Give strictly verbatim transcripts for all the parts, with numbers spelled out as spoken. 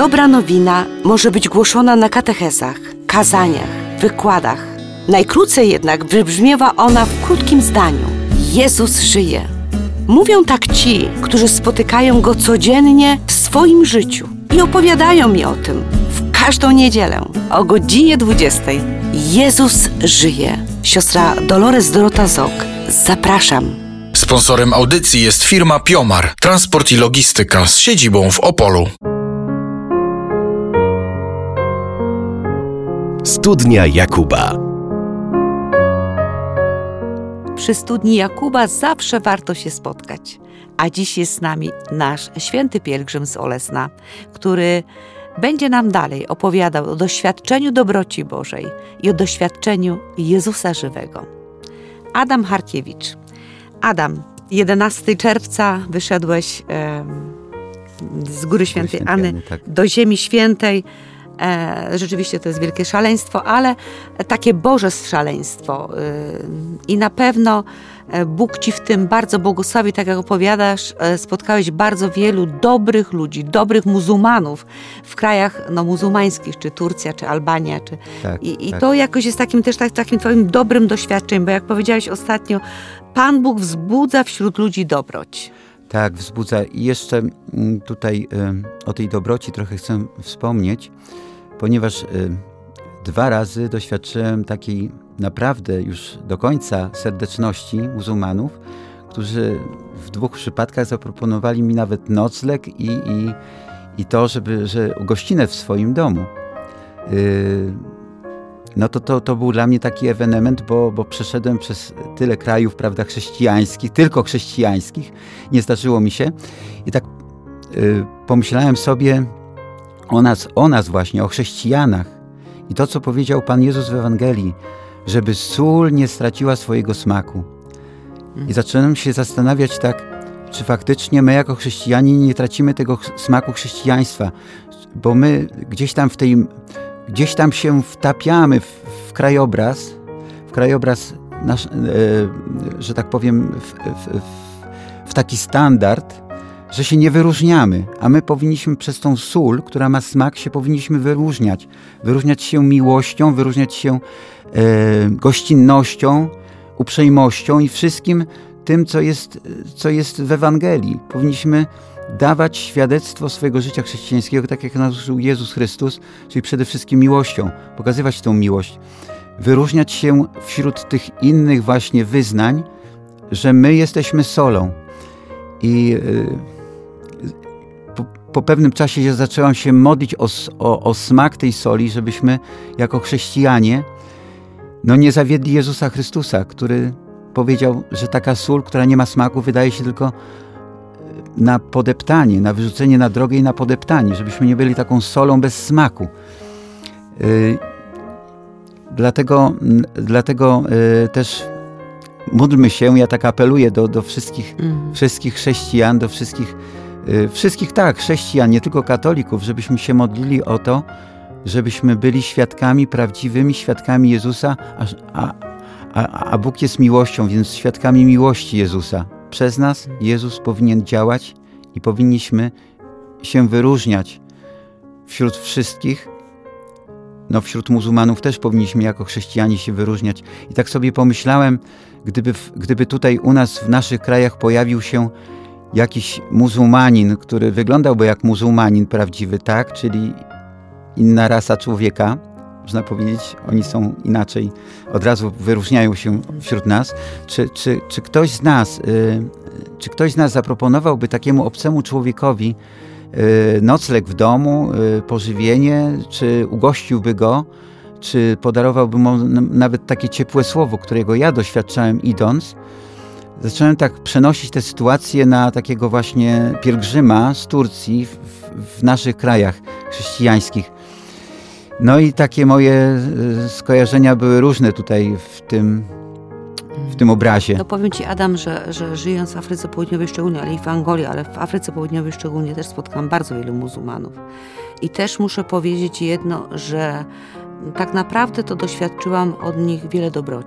Dobra nowina może być głoszona na katechezach, kazaniach, wykładach. Najkrócej jednak wybrzmiewa ona w krótkim zdaniu. Jezus żyje. Mówią tak ci, którzy spotykają Go codziennie w swoim życiu i opowiadają mi o tym w każdą niedzielę o godzinie dwudziestej. Jezus żyje. Siostra Dolores Dorota Zok. Zapraszam. Sponsorem audycji jest firma Piomar, transport i logistyka z siedzibą w Opolu. Studnia Jakuba. Przy studni Jakuba zawsze warto się spotkać. A dziś jest z nami nasz święty pielgrzym z Olesna, który będzie nam dalej opowiadał o doświadczeniu dobroci Bożej i o doświadczeniu Jezusa żywego. Adam Harkiewicz. Adam, jedenastego czerwca wyszedłeś e, z Góry Świętej Anny tak. do Ziemi Świętej. E, rzeczywiście to jest wielkie szaleństwo, ale takie Boże szaleństwo. E, I na pewno Bóg Ci w tym bardzo błogosławi, tak jak opowiadasz, e, spotkałeś bardzo wielu dobrych ludzi, dobrych muzułmanów w krajach no, muzułmańskich, czy Turcja, czy Albania. Czy, tak, I i tak. to jakoś jest takim też tak, takim Twoim dobrym doświadczeniem, bo jak powiedziałeś ostatnio, Pan Bóg wzbudza wśród ludzi dobroć. Tak, wzbudza. I jeszcze tutaj y, o tej dobroci trochę chcę wspomnieć, ponieważ y, dwa razy doświadczyłem takiej naprawdę już do końca serdeczności muzułmanów, którzy w dwóch przypadkach zaproponowali mi nawet nocleg i, i, i to, żeby, że gościnę w swoim domu. Y, No to, to, to był dla mnie taki ewenement, bo, bo przeszedłem przez tyle krajów, prawda, chrześcijańskich, tylko chrześcijańskich. Nie zdarzyło mi się. I tak y, pomyślałem sobie o nas, o nas właśnie, o chrześcijanach. I to, co powiedział Pan Jezus w Ewangelii, żeby sól nie straciła swojego smaku. I zacząłem się zastanawiać tak, czy faktycznie my jako chrześcijanie nie tracimy tego smaku chrześcijaństwa, bo my gdzieś tam w tej Gdzieś tam się wtapiamy w, w krajobraz, w krajobraz, nasz, e, że tak powiem, w, w, w taki standard, że się nie wyróżniamy, a my powinniśmy przez tą sól, która ma smak, się powinniśmy wyróżniać. Wyróżniać się miłością, wyróżniać się e, gościnnością, uprzejmością i wszystkim tym, co jest, co jest w Ewangelii. Powinniśmy dawać świadectwo swojego życia chrześcijańskiego, tak jak nauczył Jezus Chrystus, czyli przede wszystkim miłością, pokazywać tą miłość, wyróżniać się wśród tych innych właśnie wyznań, że my jesteśmy solą. I yy, po, po pewnym czasie ja zaczęłam się modlić o, o, o smak tej soli, żebyśmy jako chrześcijanie no nie zawiedli Jezusa Chrystusa, który powiedział, że taka sól, która nie ma smaku, wydaje się tylko na podeptanie, na wyrzucenie na drogę i na podeptanie, żebyśmy nie byli taką solą bez smaku. Yy, dlatego dlatego yy, też módlmy się, ja tak apeluję do, do wszystkich, mm. wszystkich chrześcijan, do wszystkich, yy, wszystkich tak, chrześcijan, nie tylko katolików, żebyśmy się modlili o to, żebyśmy byli świadkami, prawdziwymi świadkami Jezusa, a, a, a, a Bóg jest miłością, więc świadkami miłości Jezusa. Przez nas Jezus powinien działać i powinniśmy się wyróżniać wśród wszystkich. No wśród muzułmanów też powinniśmy jako chrześcijanie się wyróżniać. I tak sobie pomyślałem, gdyby, gdyby tutaj u nas w naszych krajach pojawił się jakiś muzułmanin, który wyglądałby jak muzułmanin prawdziwy, tak? Czyli inna rasa człowieka, można powiedzieć, oni są inaczej, od razu wyróżniają się wśród nas. Czy, czy, czy ktoś z nas, y, czy ktoś z nas zaproponowałby takiemu obcemu człowiekowi y, nocleg w domu, y, pożywienie, czy ugościłby go, czy podarowałby mu nawet takie ciepłe słowo, którego ja doświadczałem idąc? Zacząłem tak przenosić te sytuacje na takiego właśnie pielgrzyma z Turcji w, w naszych krajach chrześcijańskich. No i takie moje skojarzenia były różne tutaj w tym, w tym obrazie. No powiem Ci, Adam, że, że żyjąc w Afryce Południowej szczególnie, ale i w Angolii, ale w Afryce Południowej szczególnie też spotkałam bardzo wielu muzułmanów. I też muszę powiedzieć jedno, że tak naprawdę to doświadczyłam od nich wiele dobroci.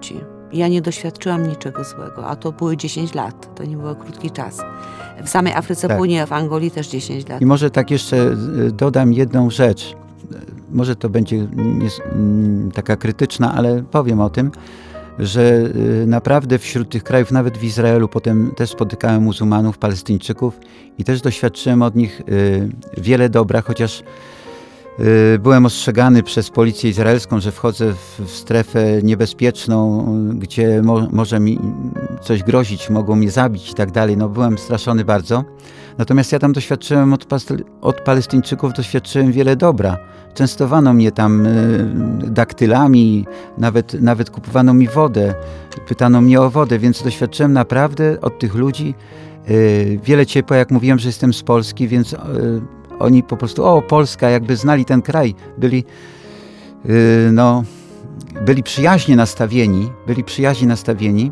ja nie doświadczyłam niczego złego, a to były dziesięć lat, to nie był krótki czas. W samej Afryce Tak. Północnej, w Angolii też dziesięć lat. I może tak jeszcze y, dodam jedną rzecz. Może to będzie nie, mm, taka krytyczna, ale powiem o tym, że y, naprawdę wśród tych krajów, nawet w Izraelu, potem też spotykałem muzułmanów, Palestyńczyków i też doświadczyłem od nich y, wiele dobra, chociaż y, byłem ostrzegany przez policję izraelską, że wchodzę w, w strefę niebezpieczną, gdzie mo, może mi coś grozić, mogą mnie zabić i tak dalej. No, byłem straszony bardzo. Natomiast ja tam doświadczyłem od, od Palestyńczyków, doświadczyłem wiele dobra. Częstowano mnie tam y, daktylami, nawet, nawet kupowano mi wodę, pytano mnie o wodę, więc doświadczyłem naprawdę od tych ludzi y, wiele ciepła. Jak mówiłem, że jestem z Polski, więc y, oni po prostu, o Polska, jakby znali ten kraj, byli, y, no, byli przyjaźnie nastawieni, byli przyjaźnie nastawieni.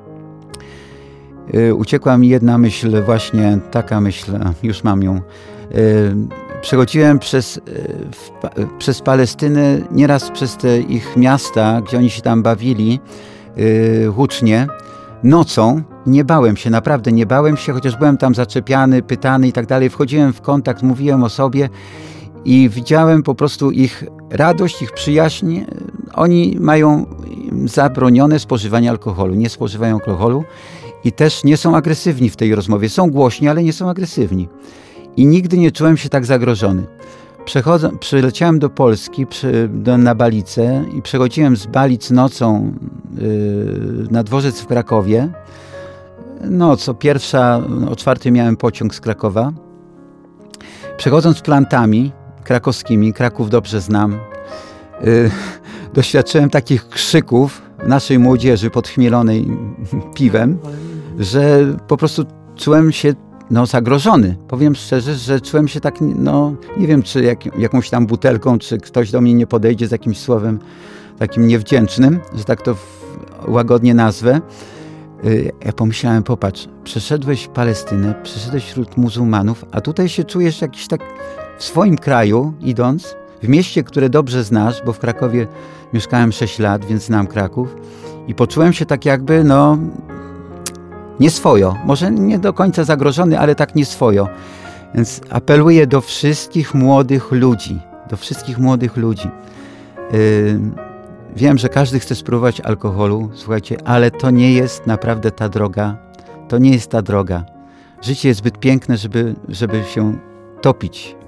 Y, uciekła mi jedna myśl, właśnie taka myśl, już mam ją. Y, Przechodziłem przez, y, w, przez Palestynę, nieraz przez te ich miasta, gdzie oni się tam bawili y, hucznie, nocą. Nie bałem się, naprawdę nie bałem się, chociaż byłem tam zaczepiany, pytany i tak dalej. Wchodziłem w kontakt, mówiłem o sobie i widziałem po prostu ich radość, ich przyjaźń. Oni mają zabronione spożywanie alkoholu, nie spożywają alkoholu i też nie są agresywni w tej rozmowie. Są głośni, ale nie są agresywni. I nigdy nie czułem się tak zagrożony. Przechodzę, przyleciałem do Polski, przy, do, na Balicę i przechodziłem z Balic nocą yy, na dworzec w Krakowie. No, co pierwsza, o czwartej miałem pociąg z Krakowa. Przechodząc plantami krakowskimi, Kraków dobrze znam, yy, doświadczyłem takich krzyków naszej młodzieży podchmielonej piwem, że po prostu czułem się no, zagrożony. Powiem szczerze, że czułem się tak, no nie wiem, czy jak, jakąś tam butelką, czy ktoś do mnie nie podejdzie z jakimś słowem takim niewdzięcznym, że tak to w, łagodnie nazwę. Yy, ja pomyślałem, popatrz, przeszedłeś Palestynę, przeszedłeś wśród muzułmanów, a tutaj się czujesz jakiś tak w swoim kraju, idąc, w mieście, które dobrze znasz, bo w Krakowie mieszkałem sześć lat, więc znam Kraków i poczułem się tak jakby, no, nieswojo. Może nie do końca zagrożony, ale tak nieswojo. Więc apeluję do wszystkich młodych ludzi, do wszystkich młodych ludzi. Yy, wiem, że każdy chce spróbować alkoholu, słuchajcie, ale to nie jest naprawdę ta droga. To nie jest ta droga. Życie jest zbyt piękne, żeby, żeby się topić